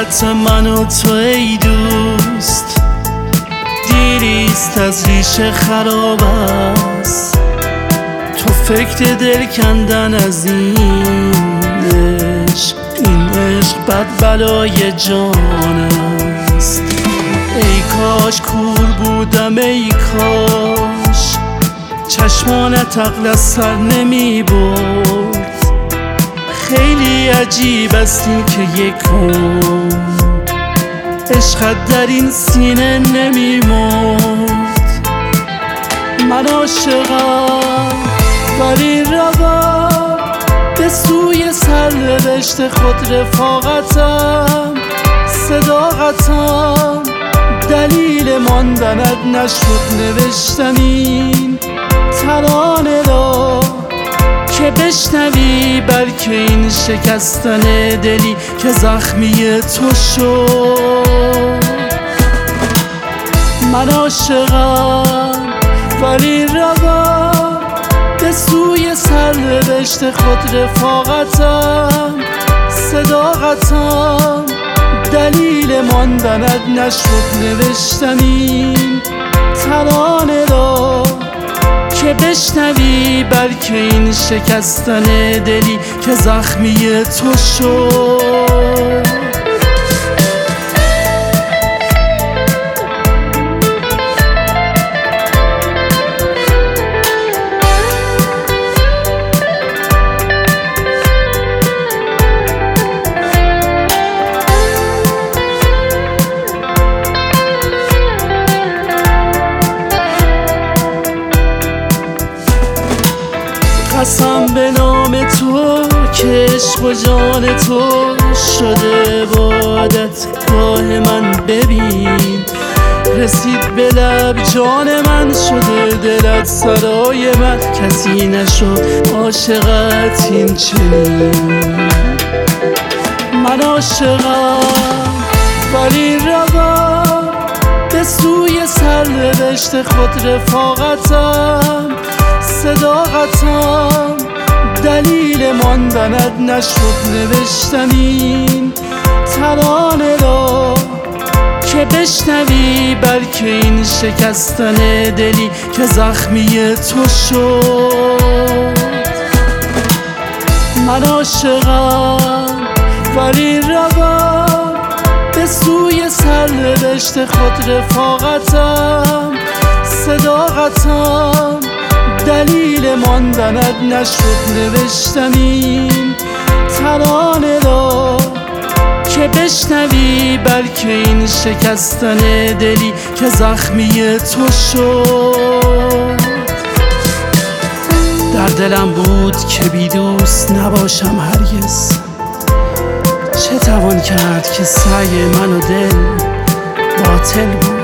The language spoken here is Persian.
حسرت من و تو ای دوست، دیریست از ریشه خراب است. تو فکر دل کندن از این عشق بد بلای جان است. ای کاش کور بودم، ای کاش چشمانت عقل از سر نمی برد. خیلی عجیب است این که یکم عشقت در این سینه نمی مرد. من عاشقم ولی روم به سوی سرنوشت خود، رفاقتم صداقتم دلیل ماندنت نشد. نوشتم این ترانه را که بشنوی، بلکه این شکستن دلی که زخمی تو شد. من عاشقم ولی روم به سوی سرنوشت خود، رفاقتم صداقتم دلیل ماندنت نشد. نوشتم این ترانه را که بشنوی، بلکه این شکستن دلی که زخمی تو شد. قسم به نام تو که عشق و جان تو شده عبادتگاه من. ببین رسید به لب جان من، شده دلت سرای من. کسی نشد عاشقت این چنین. من عاشقم ولی روم به سوی سرنوشت خود، رفاقتم صداقتم دلیل ماندنت نشد. نوشتم این ترانه را که بشنوی، بلکه این شکستن دلی که زخمی تو شد. من عاشقم ولی روم به سوی سرنوشت خود، رفاقتم صداقتم دلیل ماندنت نشد. نوشتم این ترانه را که بشنوی، بلکه این شکستن دلی که زخمی تو شد. در دلم بود که بی دوست نباشم هرگز. چه توان کرد که سعی من و دل باطل بود.